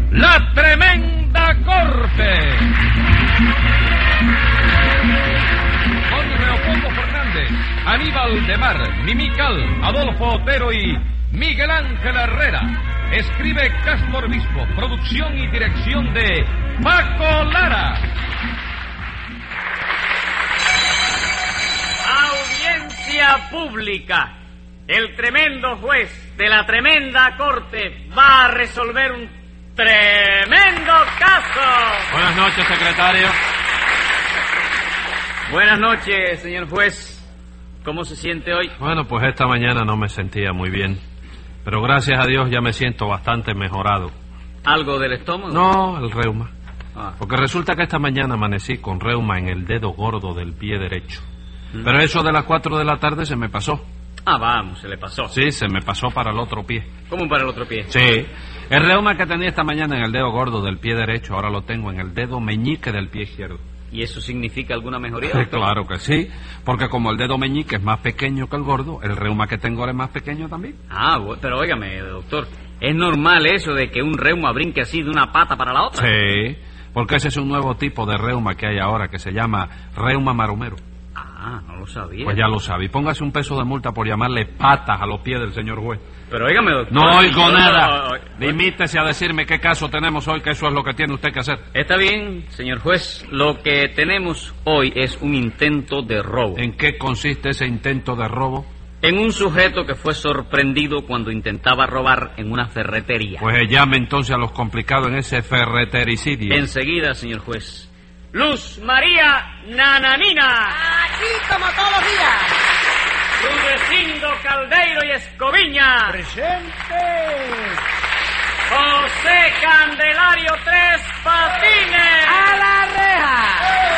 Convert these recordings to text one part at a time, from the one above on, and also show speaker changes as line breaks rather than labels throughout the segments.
La Tremenda Corte. Con Leopoldo Fernández, Aníbal de Mar, Mimical, Adolfo Otero y Miguel Ángel Herrera. Escribe Castro Obispo. Producción y dirección de Paco Lara.
Audiencia pública. El tremendo juez de la tremenda corte va a resolver un tremendo caso.
Buenas noches, secretario.
Buenas noches, señor juez. ¿Cómo se siente hoy?
Bueno, pues esta mañana no me sentía muy bien, pero gracias a Dios ya me siento bastante mejorado.
¿Algo del estómago?
No, el reuma.
Ah.
Porque resulta que esta mañana amanecí con reuma en el dedo gordo del pie derecho. Pero eso de las 4 de la tarde se me pasó.
Ah, vamos, se le pasó.
Sí, se me pasó para el otro pie.
¿Cómo para el otro pie?
Sí. El reuma que tenía esta mañana en el dedo gordo del pie derecho, ahora lo tengo en el dedo meñique del pie izquierdo.
¿Y eso significa alguna mejoría?
Claro que sí, porque como el dedo meñique es más pequeño que el gordo, el reuma que tengo ahora es más pequeño también.
Ah, pero óigame, doctor, ¿es normal eso de que un reuma brinque así de una pata para la otra?
Sí, porque ese es un nuevo tipo de reuma que hay ahora que se llama reuma maromero.
Ah, no lo sabía.
Pues ya lo sabe. Y póngase un peso de multa por llamarle patas a los pies del señor juez.
Pero óigame, doctor.
No oigo nada.
No.
Limítese a decirme qué caso tenemos hoy, que eso es lo que tiene usted que hacer.
Está bien, señor juez. Lo que tenemos hoy es un intento de robo.
¿En qué consiste ese intento de robo?
En un sujeto que fue sorprendido cuando intentaba robar en una ferretería.
Pues llame entonces a los complicados en ese ferretericidio.
Enseguida, señor juez. Luz María Nananina.
Aquí como todos los días.
Rudecindo Caldeiro y Escoviña.
¡Presente!
José Candelario Tres Patines.
¡A la reja!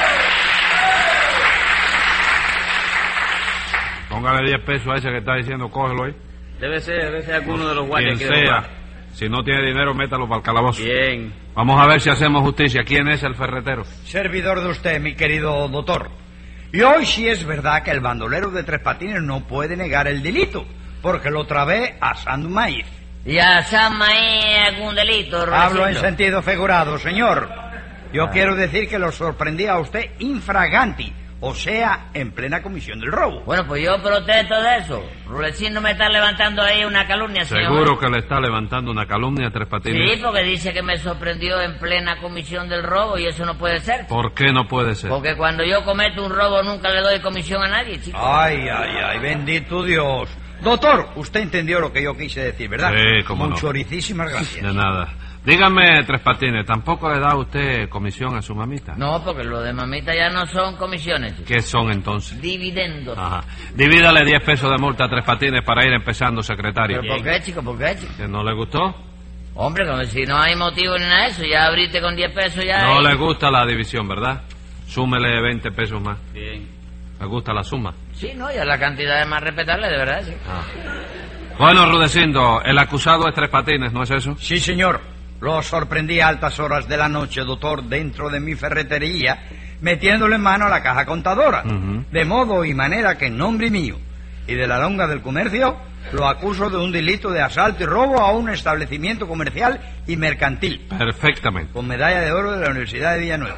Póngale 10 pesos a ese que está diciendo, cógelo ahí.
Debe ser alguno de los
Quien
guardias que
sea. Si no tiene dinero, métalo para el calabozo.
Bien.
Vamos a ver si hacemos justicia. ¿Quién es el ferretero?
Servidor de usted, mi querido doctor. Y hoy sí es verdad que el bandolero de Tres Patines no puede negar el delito, porque lo trabé asando maíz.
¿Y a San Maíz algún delito,
Hablo en
Rudecindo?
sentido figurado, señor. Yo quiero decir que lo sorprendí a usted infraganti, o sea, en plena comisión del robo.
Bueno, pues yo protesto de eso. Rudecindo me está levantando ahí una calumnia, señor.
Seguro que le está levantando una calumnia a Tres Patines.
Sí, porque dice que me sorprendió en plena comisión del robo y eso no puede ser.
¿Por qué no puede ser?
Porque cuando yo cometo un robo nunca le doy comisión a nadie, chico.
Ay, bendito Dios. Doctor, usted entendió lo que yo quise decir, ¿verdad?
Sí, cómo no.
Muchoricísimas gracias.
De nada. Dígame, Tres Patines, ¿tampoco le da usted comisión a su mamita?
No, porque lo de mamita ya no son comisiones, chico.
¿Qué son entonces?
Dividendos.
Ajá. Divídale 10 pesos de multa a Tres Patines para ir empezando, secretario.
¿Pero por qué, chico? ¿Por qué, chico?
¿Que no le gustó?
Hombre, como si no hay motivo ni nada de eso, ya abriste con 10 pesos ya.
No
ahí.
le gusta la división, ¿verdad? Súmele 20 pesos más.
Bien.
¿Le gusta la suma?
Sí, no, ya la cantidad es más respetable, de verdad, sí.
Ah. Bueno, Rudecindo, el acusado es Tres Patines, ¿no es eso?
Sí, señor. Lo sorprendí a altas horas de la noche, doctor, dentro de mi ferretería, metiéndole en mano a la caja contadora.
Ujú.
De modo y manera que en nombre mío y de la longa del comercio, lo acuso de un delito de asalto y robo a un establecimiento comercial y mercantil,
Perfectamente.
con medalla de oro de la Universidad de Villanueva.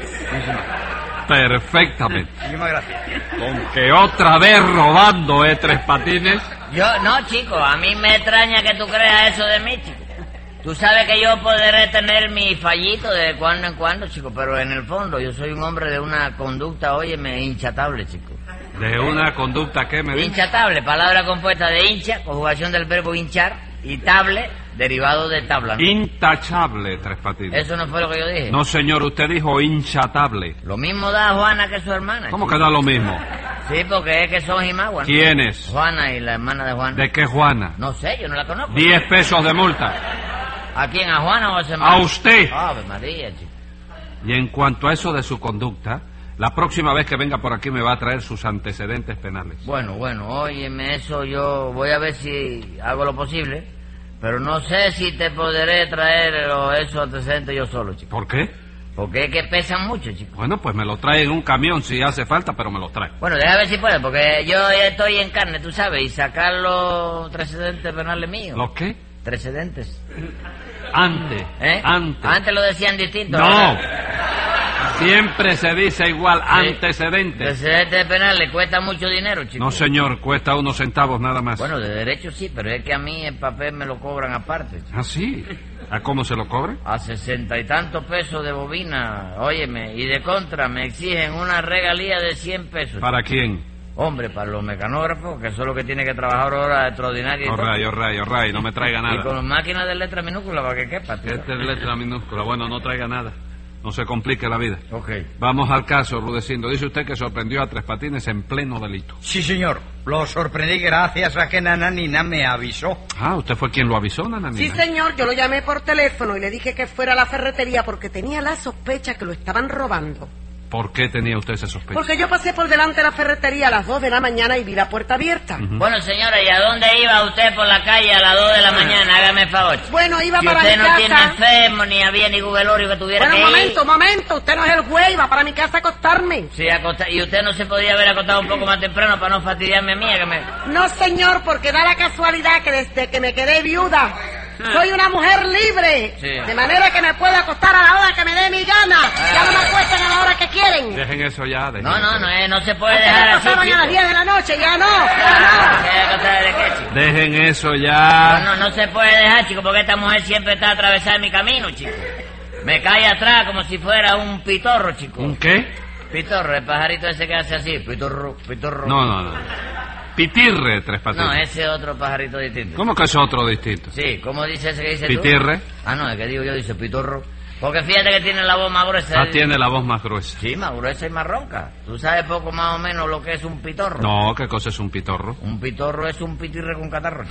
Perfectamente.
Muchísimas gracias.
Con que otra vez robando, Tres Patines.
Yo, no, chico, a mí me extraña que tú creas eso de mí, chico. Tú sabes que yo podré tener mi fallito de cuando en cuando, chico, pero en el fondo yo soy un hombre de una conducta, óyeme, hinchatable, chico.
De una conducta que me dice.
Hinchatable, palabra compuesta de hincha, conjugación del verbo hinchar, y table, derivado de tabla, ¿no?
Intachable, Tres Patines.
Eso no fue lo que yo dije.
No, señor, usted dijo hinchatable.
Lo mismo da Juana que su hermana.
¿Cómo
chico.
que da lo mismo?
Sí, porque es que son jimaguas, ¿no?
¿Quiénes?
Juana y la hermana de Juana.
¿De qué Juana?
No sé, yo no la conozco.
10 pesos de multa.
¿A quién? ¿A Juana o a su hermana?
A usted.
Ave María, chico.
Y en cuanto a eso de su conducta, la próxima vez que venga por aquí me va a traer sus antecedentes penales.
Bueno, óyeme, eso yo voy a ver si hago lo posible, pero no sé si te podré traer esos antecedentes yo solo, chico.
¿Por qué?
Porque es que pesan mucho, chico.
Bueno, pues me lo trae en un camión si hace falta, pero me lo trae.
Bueno, déjame ver si puedo, porque yo ya estoy en carne, tú sabes, y sacar los antecedentes penales míos.
¿Los qué?
antecedentes.
Antes.
¿Eh? Antes lo decían distinto.
No.
¿Verdad?
Siempre se dice igual,
Sí.
antecedentes.
Antecedentes penales cuesta mucho dinero, chico.
No, señor, cuesta unos centavos nada más.
Bueno, de derecho sí, pero es que a mí el papel me lo cobran aparte, chico.
¿Ah, sí? ¿A cómo se lo cobra?
A 60 y tantos pesos de bobina, óyeme, y de contra me exigen una regalía de 100 pesos.
¿Para quién?
Hombre, para los mecanógrafos, que son los que tienen que trabajar horas extraordinarias. y todo.
All right, no me traiga
Y
nada.
con máquinas de letra minúscula para que quepa, tío.
Esta es letra minúscula. Bueno, no traiga nada. No se complique la vida.
Ok.
Vamos al caso, Rudecindo. Dice usted que sorprendió a Tres Patines en pleno delito.
Sí, señor. Lo sorprendí gracias a que Nananina me avisó.
Ah, ¿usted fue quien lo avisó, Nananina?
Sí, señor, yo lo llamé por teléfono y le dije que fuera a la ferretería porque tenía la sospecha que lo estaban robando.
¿Por qué tenía usted esa sospecha?
Porque yo pasé por delante de la ferretería a las 2 de la mañana y vi la puerta abierta.
Bueno, señora, ¿y a dónde iba usted por la calle a las 2 de la mañana? Hágame el favor.
Bueno, iba
Que
para
usted
mi
no tiene
casa.
enfermo, ni había ningún velorio que tuviera
Bueno,
que ir.
momento, usted no es el juez, iba para mi casa a acostarme.
Sí, y usted no se podía haber acostado un poco más temprano para no fastidiarme a mí, que me...
No, señor, porque da la casualidad que desde que me quedé viuda, soy una mujer libre.
Sí.
De manera que me puedo acostar a la hora que me dé mi gana. Ya no me acuestan a la hora que quieren.
Dejen eso ya. dejen
No,
eso.
no se puede
Antes me
dejar así,
acostaban a
chico.
las 10 de la noche, ya no.
¿Qué acostar de qué, chico?
Dejen eso ya.
No se puede dejar, chico, porque esta mujer siempre está atravesada en mi camino, chico. Me cae atrás como si fuera un pitorro, chico.
¿Un qué?
Pitorro, el pajarito ese que hace así. Pitorro.
No. Pitirre, Tres Patines.
No, ese otro pajarito distinto.
¿Cómo que es otro distinto?
Sí, ¿cómo dice ese que dice
Pitirre.
tú? Ah, no, el que digo yo dice pitorro. Porque fíjate que tiene la voz más gruesa.
Ah, tiene la voz más gruesa.
Sí, más gruesa y más ronca. ¿Tú sabes poco más o menos lo que es un pitorro?
No, ¿qué cosa es un pitorro?
Un pitorro es un pitirre con catarro.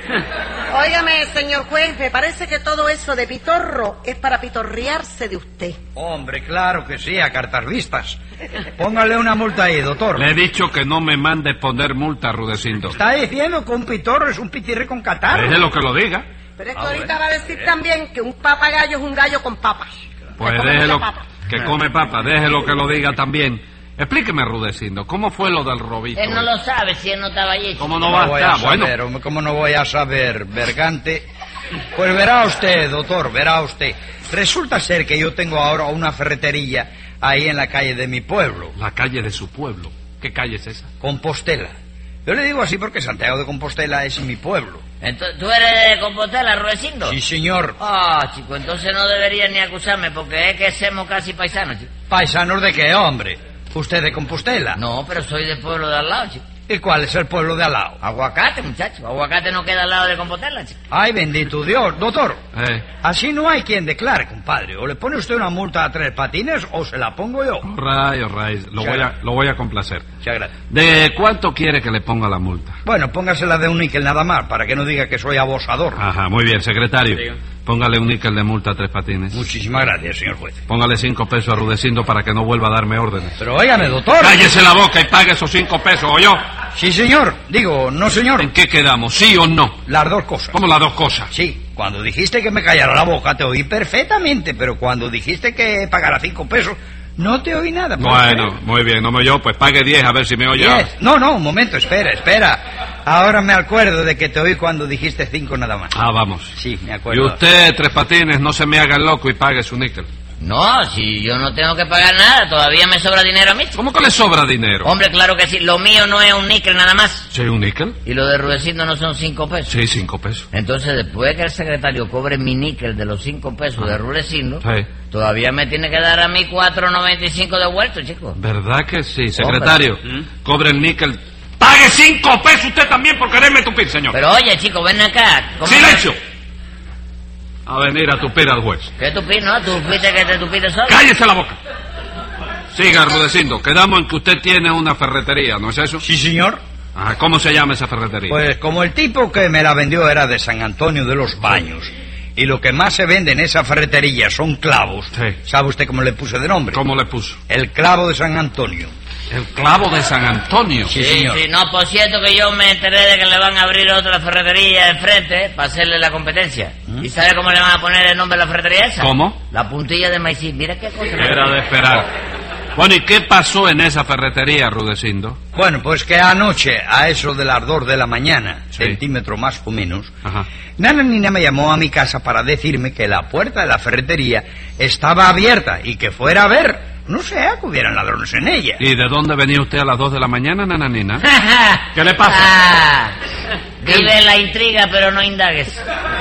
Óigame, señor juez, me parece que todo eso de pitorro es para pitorrearse de usted.
Hombre, claro que sí, a cartas vistas. Póngale una multa ahí, doctor.
Le he dicho que no me mande poner multa, Rudecindo.
Está diciendo que un pitorro es un pitirre con catarro.
Deje lo que lo diga.
Pero es que ahorita va a decir también que un papagayo es un gallo con papas.
Pues
Que come
déjelo
mucha papa.
que come papa, déjelo que lo diga también. Explíqueme, Rudecindo, ¿cómo fue lo del robito?
Él no lo sabe si él no estaba allí.
¿Cómo no
¿Cómo
va a
voy
estar?
a saber,
Bueno,
hombre? ¿Cómo no voy a saber, Bergante? Pues verá usted, doctor, verá usted. Resulta ser que yo tengo ahora una ferretería ahí en la calle de mi pueblo,
la calle de su pueblo. ¿Qué calle es esa?
Compostela. Yo le digo así porque Santiago de Compostela es mi pueblo.
Entonces, ¿tú eres de Compostela, Rudecindo?
Sí, señor.
Ah, chico, entonces no deberías ni acusarme porque es que somos casi paisanos, chico.
¿Paisanos de qué, hombre? ¿Usted de Compostela?
No, pero soy del pueblo de al lado, chico.
¿Y cuál es el pueblo de al lado?
Aguacate, muchacho. Aguacate no queda al lado de Compostela, chico.
Ay, bendito Dios. Doctor,
Eh,
así no hay quien declare, compadre. O le pone usted una multa a Tres Patines o se la pongo yo.
all right. Lo voy a complacer.
Muchas gracias.
¿De cuánto quiere que le ponga la multa?
Bueno, póngasela de un níquel nada más, para que no diga que soy abusador.
Ajá, muy bien, secretario. Póngale un níquel de multa a Tres Patines.
Muchísimas gracias, señor juez.
Póngale 5 pesos a Rudecindo para que no vuelva a darme órdenes.
Pero óigame, doctor.
Cállese la boca y pague esos 5 pesos, ¿o yo?
Sí, señor. Digo, no, señor.
¿En qué quedamos? ¿Sí o no?
Las dos cosas.
¿Cómo las dos cosas?
Sí, cuando dijiste que me callara la boca te oí perfectamente, pero cuando dijiste que pagara 5 pesos, no te oí nada.
Bueno, muy bien, no me oyó, pues pague 10 a ver si me oye.
10. No, un momento, espera. Ahora me acuerdo de que te oí cuando dijiste 5 nada más.
Ah, vamos.
Sí, me
Y
acuerdo.
usted, Tres Patines, no se me haga el loco y pague su níquel.
No, si yo no tengo que pagar nada, todavía me sobra dinero a mí, chico.
¿Cómo que le sobra dinero?
Hombre, claro que sí. Lo mío no es un níquel nada más.
¿Sí, un níquel?
Y lo de Rudecindo no son 5 pesos.
Sí, 5 pesos.
Entonces, después que el secretario cobre mi níquel de los 5 pesos de Rudecindo,
Sí.
todavía me tiene que dar a mí 4.95 de vuelto, chico.
¿Verdad que sí? Secretario, cobre el níquel. ¡Pague 5 pesos usted también por quererme tupir, señor!
Pero oye, chico, ven acá. ¿Cómo
¡Silencio! A venir a tupir al juez.
¿Qué tupir, no? ¿Tú fuiste que te tupiste solo?
¡Cállese la boca! Siga, Rudecindo. Quedamos en que usted tiene una ferretería, ¿no es eso?
Sí, señor.
Ah, ¿cómo se llama esa ferretería?
Pues como el tipo que me la vendió era de San Antonio de los Baños, y lo que más se vende en esa ferretería son clavos,
Sí.
¿sabe usted cómo le puse de nombre?
¿Cómo le puso?
El clavo de San Antonio.
El clavo de San Antonio.
Sí, señor.
Sí, no, por cierto que yo me enteré de que le van a abrir otra ferretería enfrente para hacerle la competencia. ¿Y sabe cómo le van a poner el nombre a la ferretería esa?
¿Cómo?
La puntilla de maicín. Mira qué cosa.
Era de esperar. Bueno, ¿y qué pasó en esa ferretería, Rudecindo?
Bueno, pues que anoche, a eso del ardor de la mañana,
Sí.
centímetro más o menos,
Ajá.
Nananina me llamó a mi casa para decirme que la puerta de la ferretería estaba abierta y que fuera a ver. No sea que hubieran ladrones en ella.
¿Y de dónde venía usted a las 2 de la mañana, Nananina? ¿Qué le pasa?
Ah, vive la intriga, pero no indagues.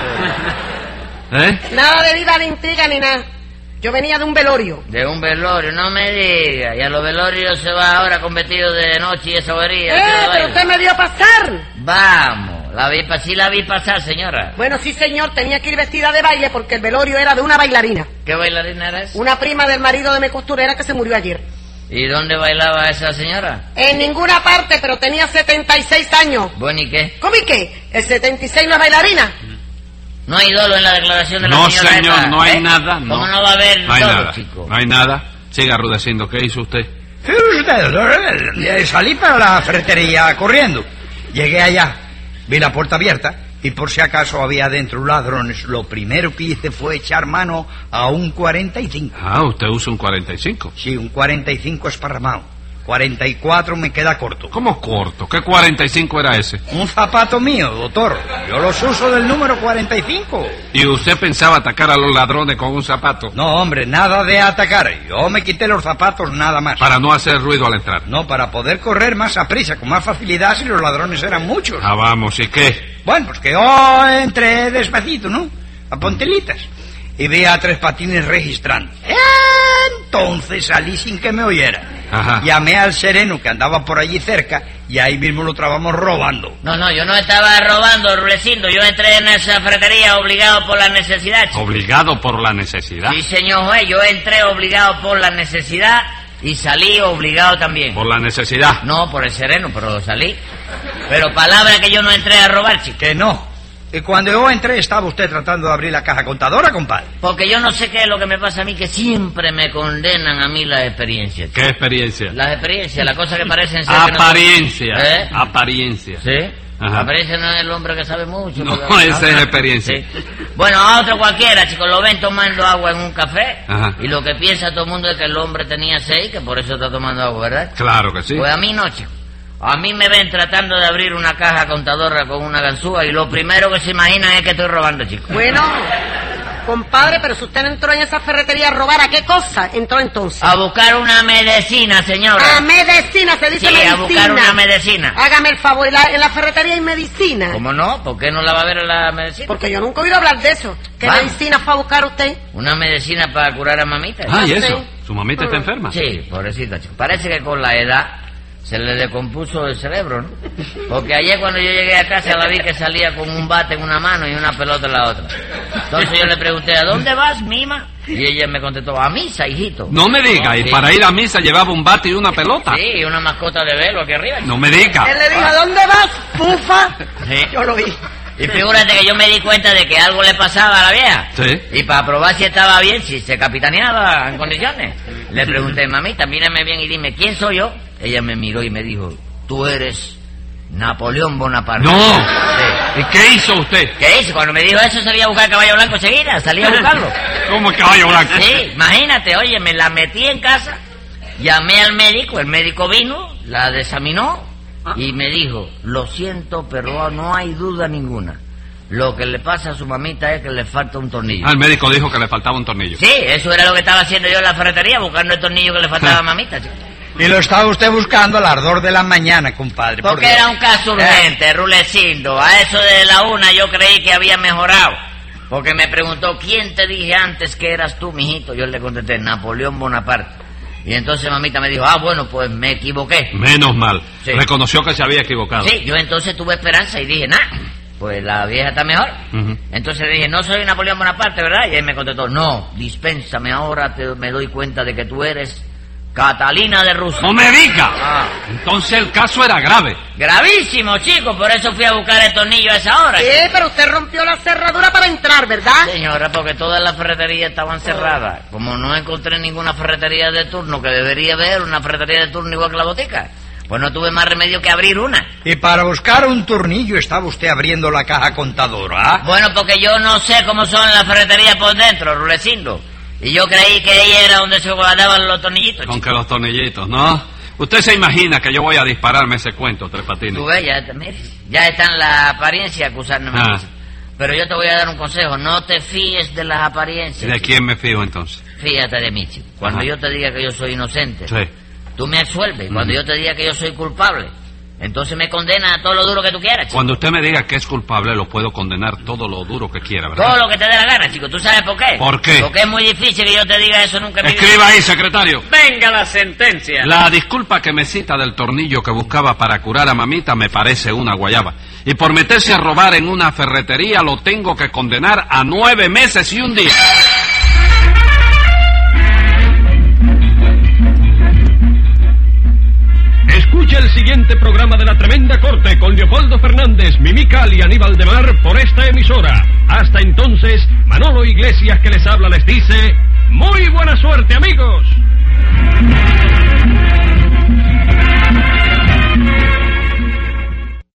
¿Eh?
Nada de viva de intriga ni nada. Yo venía de un velorio.
De un velorio, no me diga. Y a los velorios se va ahora con vestido de noche y esa bobería.
Pero usted me vio pasar.
Vamos, sí la vi pasar, señora.
Bueno, sí, señor, tenía que ir vestida de baile porque el velorio era de una bailarina.
¿Qué bailarina era esa?
Una prima del marido de mi costurera que se murió ayer.
¿Y dónde bailaba esa señora?
En ninguna parte, pero tenía 76 años.
Bueno, ¿y qué?
¿Cómo y qué? ¿El 76 no es bailarina?
¿No hay dolo en la declaración de la
No,
señora
señor,
esta?
no hay
¿Eh?
nada. No.
¿Cómo no va a haber
No hay
dolo,
nada.
chico?
No hay nada. Siga, Rudecindo, ¿qué hizo usted?
Fíjese usted, salí para la ferretería corriendo. Llegué allá, vi la puerta abierta y por si acaso había dentro ladrones. Lo primero que hice fue echar mano a un 45.
Ah, usted usa un 45.
Sí, un 45 esparramado. 44 me queda corto.
¿Cómo corto? ¿Qué 45 era ese?
Un zapato mío, doctor. Yo los uso del número 45.
¿Y usted pensaba atacar a los ladrones con un zapato?
No, hombre, nada de atacar. Yo me quité los zapatos nada más.
Para no hacer ruido al entrar.
No, para poder correr más a prisa, con más facilidad si los ladrones eran muchos.
Ah, vamos, ¿y qué?
Bueno, pues que yo entré despacito, ¿no? A Pontelitas. Y vi a Tres Patines registrando. Entonces salí sin que me oyera.
Ajá.
Llamé al sereno que andaba por allí cerca y ahí mismo lo trabamos robando.
No, yo no estaba robando, Rulecindo. Yo entré en esa ferretería obligado por la necesidad, chico.
Obligado por la necesidad.
Sí, señor juez, yo entré obligado por la necesidad y salí obligado también.
Por la necesidad.
No, por el sereno, pero salí. Pero palabra que yo no entré a robar, chico.
Que no. Y cuando yo entré estaba usted tratando de abrir la caja contadora, compadre.
Porque yo no sé qué es lo que me pasa a mí, que siempre me condenan a mí las experiencias.
¿Qué experiencia?
Las experiencias, las cosas que parecen ser... que no son.
Apariencia.
¿Eh?
Apariencia.
¿Sí?
Ajá.
Apariencia no es el hombre que sabe mucho.
No,
porque-
esa es experiencia.
Sí. Bueno, a otro cualquiera, chicos, lo ven tomando agua en un café.
Ajá.
Y lo que piensa todo el mundo es que el hombre tenía 6, que por eso está tomando agua, ¿verdad?
Claro que sí.
Pues a mí no, chico. A mí me ven tratando de abrir una caja contadora con una ganzúa y lo primero que se imaginan es que estoy robando, chico.
Bueno, compadre, pero si usted no entró en esa ferretería a robar, ¿a qué cosa entró entonces?
A buscar una medicina, señora.
A medicina, se dice
Sí,
medicina.
a buscar una medicina.
Hágame el favor, en la ferretería hay medicina.
¿Cómo no? ¿Por qué no la va a ver en la medicina?
Porque yo nunca he oído hablar de eso. ¿Qué
Vamos.
medicina fue a buscar usted?
Una medicina para curar a mamita.
Ah, ¿y
Sí.
eso? ¿Su mamita está enferma?
Sí, pobrecita, chico. Parece que con la edad se le descompuso el cerebro, ¿no? Porque ayer cuando yo llegué a casa la vi que salía con un bate en una mano y una pelota en la otra. Entonces yo le pregunté, ¿a dónde vas, mima? Y ella me contestó, a misa, hijito.
No me diga, y
Sí.
para ir a misa llevaba un bate y una pelota.
Sí, y una mascota de velo aquí arriba.
No me diga.
Él le dijo, ¿a dónde vas, pufa?
Sí.
Yo lo vi.
Y figúrate que yo me di cuenta de que algo le pasaba a la vieja.
Sí.
Y para probar si estaba bien, si se capitaneaba en condiciones, le pregunté, mamita, mírame bien y dime, ¿quién soy yo? Ella me miró y me dijo, tú eres Napoleón Bonaparte.
No.
Sí.
¿Y qué hizo usted?
¿Qué hice? Cuando me dijo eso salía a buscar caballo blanco enseguida, salía a buscarlo.
¿Cómo el caballo blanco?
Sí, imagínate, oye, me la metí en casa, llamé al médico, el médico vino, la examinó y me dijo, lo siento, pero no hay duda ninguna. Lo que le pasa a su mamita es que le falta un tornillo.
Ah, el médico dijo que le faltaba un tornillo.
Sí, eso era lo que estaba haciendo yo en la ferretería, buscando el tornillo que le faltaba a mamita, chico.
Y lo estaba usted buscando al ardor de la mañana, compadre. por
Porque
Dios.
era un caso urgente, Rulecindo. A eso de la 1 yo creí que había mejorado. Porque me preguntó, ¿quién te dije antes que eras tú, mijito? Yo le contesté, Napoleón Bonaparte. Y entonces mamita me dijo, bueno, pues me equivoqué.
Menos mal.
Sí.
Reconoció que se había equivocado.
Sí, yo entonces tuve esperanza y dije, pues la vieja está mejor.
Ujú.
Entonces dije, no soy Napoleón Bonaparte, ¿verdad? Y él me contestó, no, dispénsame, ahora me doy cuenta de que tú eres Catalina de Rusia.
¡No me diga!
Ah.
Entonces el caso era grave.
Gravísimo, chico, por eso fui a buscar el tornillo a esa hora.
Sí, pero usted rompió la cerradura para entrar, ¿verdad?
Señora, porque todas las ferreterías estaban cerradas. Como no encontré ninguna ferretería de turno, que debería haber una ferretería de turno igual que la botica, pues no tuve más remedio que abrir una.
Y para buscar un tornillo estaba usted abriendo la caja contadora, ¿ah?
Bueno, porque yo no sé cómo son las ferreterías por dentro, Rulecindo. Y yo creí que ahí era donde se guardaban los tornillitos,
Con
chico.
que los tornillitos, ¿no? Usted se imagina que yo voy a dispararme ese cuento, Tres Patines.
Tú ves, mire, ya está en la apariencia acusándome.
Ah.
Pero yo te voy a dar un consejo, no te fíes de las apariencias.
¿De
chico.
quién me fijo entonces?
Fíjate de mí, chico. Cuando
Ajá.
yo te diga que yo soy inocente,
Sí.
tú me absuelves. Cuando yo te diga que yo soy culpable, entonces me condena a todo lo duro que tú quieras, chico.
Cuando usted me diga que es culpable, lo puedo condenar todo lo duro que quiera, ¿verdad?
Todo lo que te dé la gana, chico. ¿Tú sabes por qué?
¿Por qué?
Porque es muy difícil que yo te diga eso nunca en mi vida.
Escriba ahí, secretario.
Venga la sentencia.
La disculpa que me cita del tornillo que buscaba para curar a mamita me parece una guayaba. Y por meterse a robar en una ferretería lo tengo que condenar a 9 meses y 1 día.
Escucha el siguiente programa de La Tremenda Corte con Leopoldo Fernández, Mimical y Aníbal de Mar por esta emisora. Hasta entonces, Manolo Iglesias que les habla les dice... ¡Muy buena suerte, amigos!